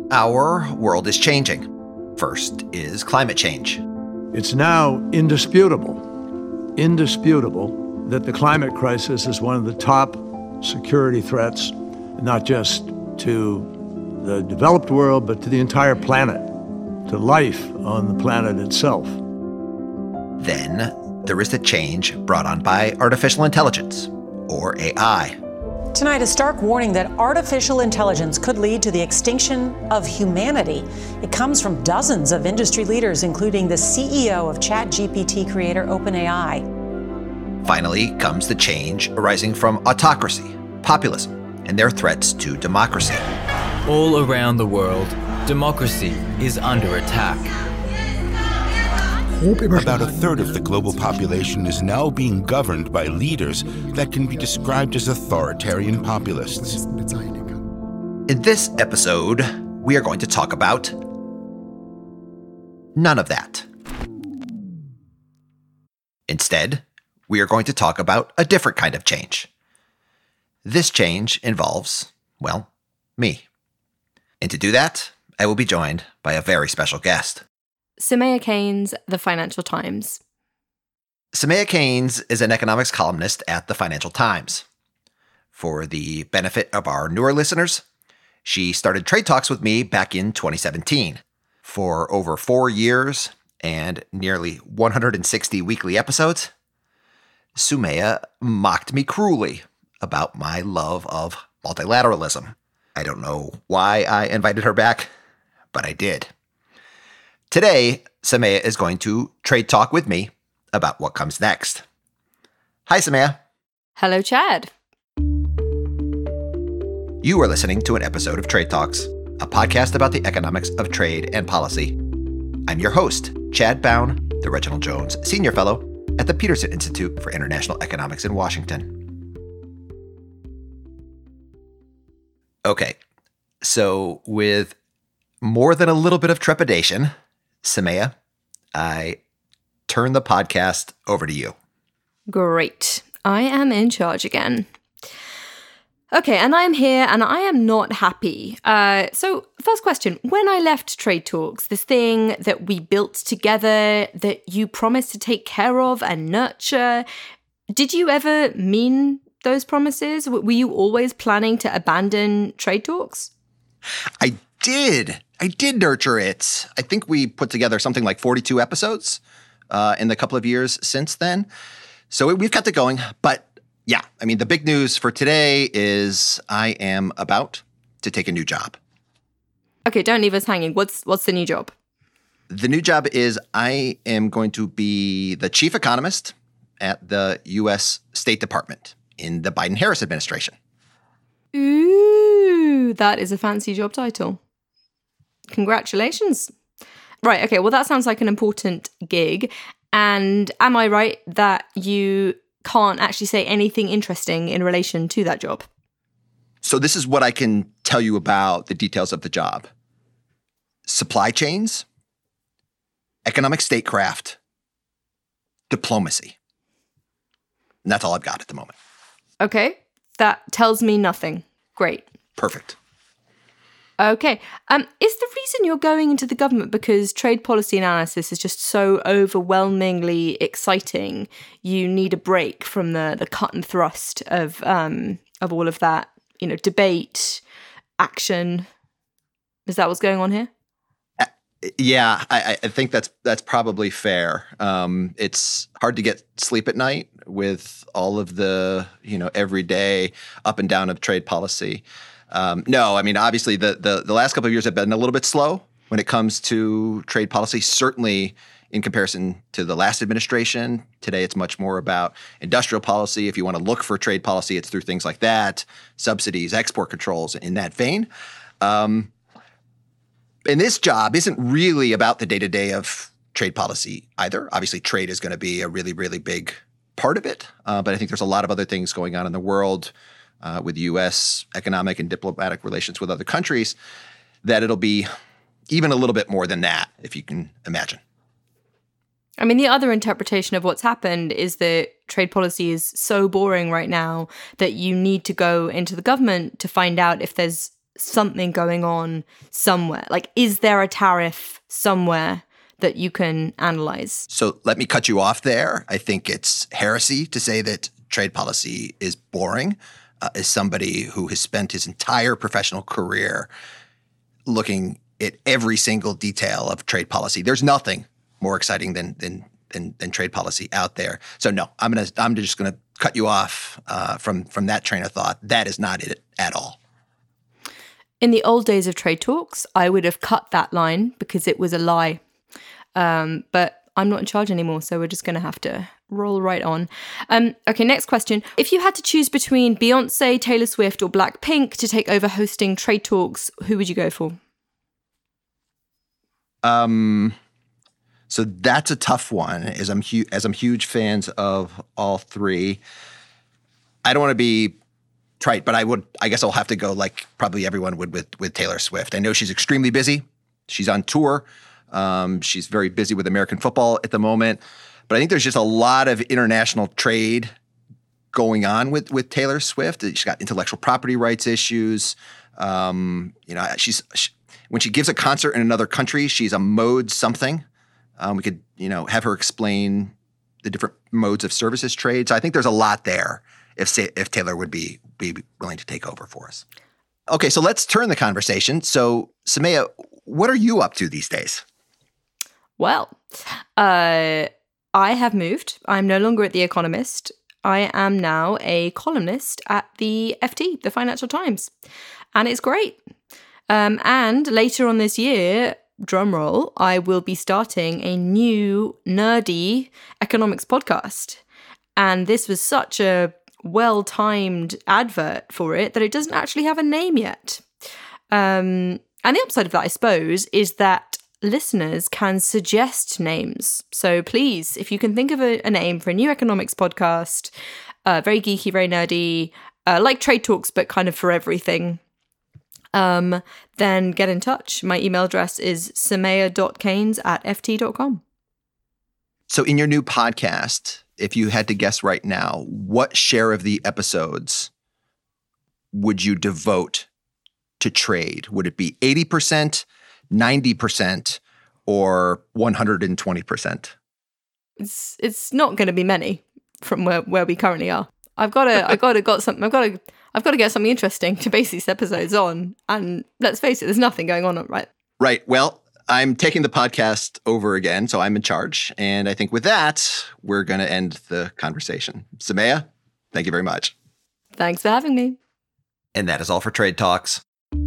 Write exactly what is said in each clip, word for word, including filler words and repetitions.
Our world is changing. First is climate change. It's now indisputable, indisputable that the climate crisis is one of the top security threats, not just to the developed world, but to the entire planet, to life on the planet itself. Then there is the change brought on by artificial intelligence, or A I. Tonight, a stark warning that artificial intelligence could lead to the extinction of humanity. It comes from dozens of industry leaders, including the C E O of ChatGPT creator OpenAI. Finally comes the change arising from autocracy, populism, and their threats to democracy. All around the world, democracy is under attack. About a third of the global population is now being governed by leaders that can be described as authoritarian populists. In this episode, we are going to talk about none of that. Instead, we are going to talk about a different kind of change. This change involves, well, me. And to do that, I will be joined by a very special guest. Soumaya Keynes, The Financial Times. Soumaya Keynes is an economics columnist at The Financial Times. For the benefit of our newer listeners, she started Trade Talks with me back in twenty seventeen. For over four years and nearly one hundred sixty weekly episodes, Soumaya mocked me cruelly about my love of multilateralism. I don't know why I invited her back, but I did. Today, Soumaya is going to trade talk with me about what comes next. Hi, Soumaya. Hello, Chad. You are listening to an episode of Trade Talks, a podcast about the economics of trade and policy. I'm your host, Chad Bown, the Reginald Jones Senior Fellow at the Peterson Institute for International Economics in Washington. Okay, so with more than a little bit of trepidation, Soumaya, I turn the podcast over to you. Great. I am in charge again. Okay, and I am here and I am not happy. Uh, so, first question. When I left Trade Talks, this thing that we built together, that you promised to take care of and nurture, did you ever mean those promises? Were you always planning to abandon Trade Talks? I did. I did nurture it. I think we put together something like forty-two episodes uh, in the couple of years since then. So we've kept it going. But yeah, I mean, the big news for today is I am about to take a new job. Okay, don't leave us hanging. What's what's the new job? The new job is I am going to be the chief economist at the U S State Department in the Biden-Harris administration. Ooh, that is a fancy job title. Congratulations. Right, okay, well, that sounds like an important gig. And am I right that you can't actually say anything interesting in relation to that job? So this is what I can tell you about the details of the job. Supply chains, economic statecraft, diplomacy. And that's all I've got at the moment. Okay, that tells me nothing. Great. Perfect. Okay. Um, is the reason you're going into the government because trade policy analysis is just so overwhelmingly exciting? You need a break from the, the cut and thrust of um of all of that, you know, debate, action. Is that what's going on here? Uh, yeah, I, I think that's that's probably fair. Um, it's hard to get sleep at night with all of the, you know, everyday up and down of trade policy. Um, no, I mean, obviously, the, the the last couple of years have been a little bit slow when it comes to trade policy, certainly in comparison to the last administration. Today, it's much more about industrial policy. If you want to look for trade policy, it's through things like that, subsidies, export controls, in that vein. Um, and this job isn't really about the day-to-day of trade policy either. Obviously, trade is going to be a really, really big part of it. Uh, but I think there's a lot of other things going on in the world Uh, with U S economic and diplomatic relations with other countries, that it'll be even a little bit more than that, if you can imagine. I mean, the other interpretation of what's happened is that trade policy is so boring right now that you need to go into the government to find out if there's something going on somewhere? Like, is there a tariff somewhere that you can analyze? So let me cut you off there. I think it's heresy to say that trade policy is boring. Uh, as somebody who has spent his entire professional career looking at every single detail of trade policy, there's nothing more exciting than than than, than trade policy out there. So no, I'm gonna I'm just gonna cut you off uh, from from that train of thought. That is not it at all. In the old days of trade talks, I would have cut that line because it was a lie. Um, but I'm not in charge anymore, so we're just going to have to roll right on. Um, okay, next question. If you had to choose between Beyonce, Taylor Swift, or Blackpink to take over hosting trade talks, who would you go for? Um, so that's a tough one. As I'm hu- as I'm huge fans of all three. I don't want to be trite, but I would. I guess I'll have to go like probably everyone would with with Taylor Swift. I know she's extremely busy. She's on tour. Um, she's very busy with American football at the moment, but I think there's just a lot of international trade going on with, with Taylor Swift. She's got intellectual property rights issues. Um, you know, she's she, when she gives a concert in another country, she's a mode something. Um, we could, you know, have her explain the different modes of services trade. So I think there's a lot there if if Taylor would be be willing to take over for us. Okay, so let's turn the conversation. So, Soumaya, what are you up to these days? Well, uh, I have moved. I'm no longer at The Economist. I am now a columnist at the F T, the Financial Times. And it's great. Um, and later on this year, drumroll, I will be starting a new nerdy economics podcast. And this was such a well-timed advert for it that it doesn't actually have a name yet. Um, and the upside of that, I suppose, is that listeners can suggest names. So please, if you can think of a, a name for a new economics podcast, uh, very geeky, very nerdy, uh, like Trade Talks, but kind of for everything, um, then get in touch. My email address is soumaya dot keynes at f t dot com. So in your new podcast, if you had to guess right now, what share of the episodes would you devote to trade? Would it be eighty percent, ninety percent, or one hundred twenty percent? It's it's not going to be many from where, where we currently are. I've got to I've got to got something I've got to I've got to get something interesting to base these episodes on. And let's face it, there's nothing going on, right? Right. Well, I'm taking the podcast over again, so I'm in charge. And I think with that, we're going to end the conversation. Soumaya, thank you very much. Thanks for having me. And that is all for Trade Talks.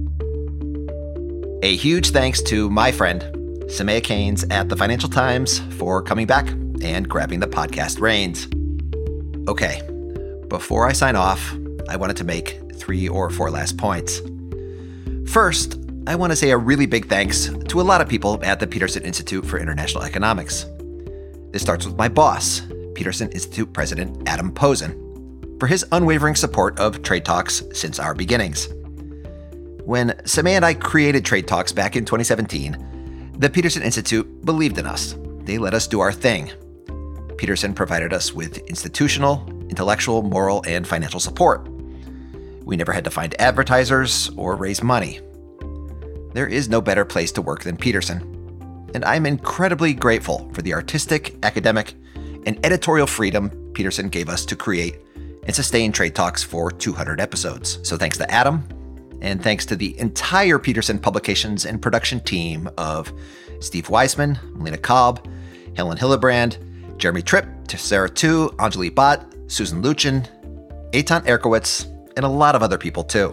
A huge thanks to my friend, Soumaya Keynes at the Financial Times, for coming back and grabbing the podcast reins. Okay, before I sign off, I wanted to make three or four last points. First, I want to say a really big thanks to a lot of people at the Peterson Institute for International Economics. This starts with my boss, Peterson Institute President Adam Posen, for his unwavering support of Trade Talks since our beginnings. When Soumaya and I created Trade Talks back in twenty seventeen, the Peterson Institute believed in us. They let us do our thing. Peterson provided us with institutional, intellectual, moral, and financial support. We never had to find advertisers or raise money. There is no better place to work than Peterson, and I'm incredibly grateful for the artistic, academic, and editorial freedom Peterson gave us to create and sustain Trade Talks for two hundred episodes. So thanks to Adam, and thanks to the entire Peterson Publications and production team of Steve Weissman, Melina Cobb, Helen Hillebrand, Jeremy Tripp, Sarah Tu, Anjali Bhatt, Susan Luchin, Eitan Erkowitz, and a lot of other people too.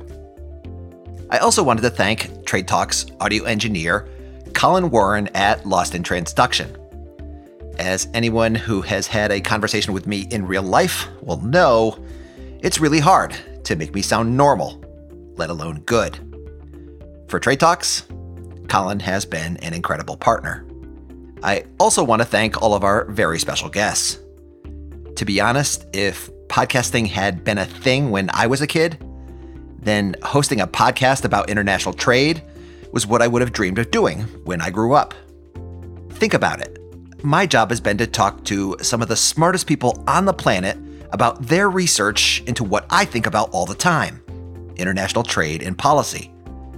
I also wanted to thank Trade Talks audio engineer Colin Warren at Lost in Transduction. As anyone who has had a conversation with me in real life will know, it's really hard to make me sound normal, let alone good. For Trade Talks, Colin has been an incredible partner. I also want to thank all of our very special guests. To be honest, if podcasting had been a thing when I was a kid, then hosting a podcast about international trade was what I would have dreamed of doing when I grew up. Think about it. My job has been to talk to some of the smartest people on the planet about their research into what I think about all the time, international trade and policy.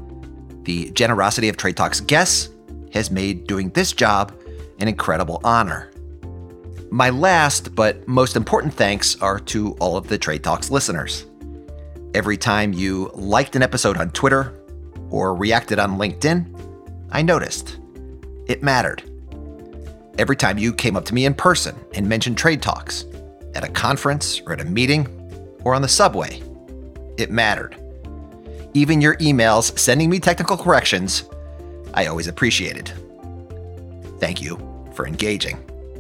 The generosity of Trade Talks guests has made doing this job an incredible honor. My last but most important thanks are to all of the Trade Talks listeners. Every time you liked an episode on Twitter or reacted on LinkedIn, I noticed. It mattered. Every time you came up to me in person and mentioned Trade Talks, at a conference or at a meeting or on the subway, it mattered. Even your emails sending me technical corrections, I always appreciated. Thank you for engaging.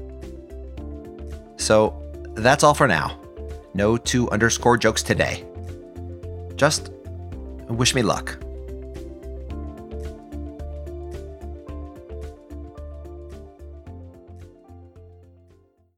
So that's all for now. No two underscore jokes today. Just wish me luck.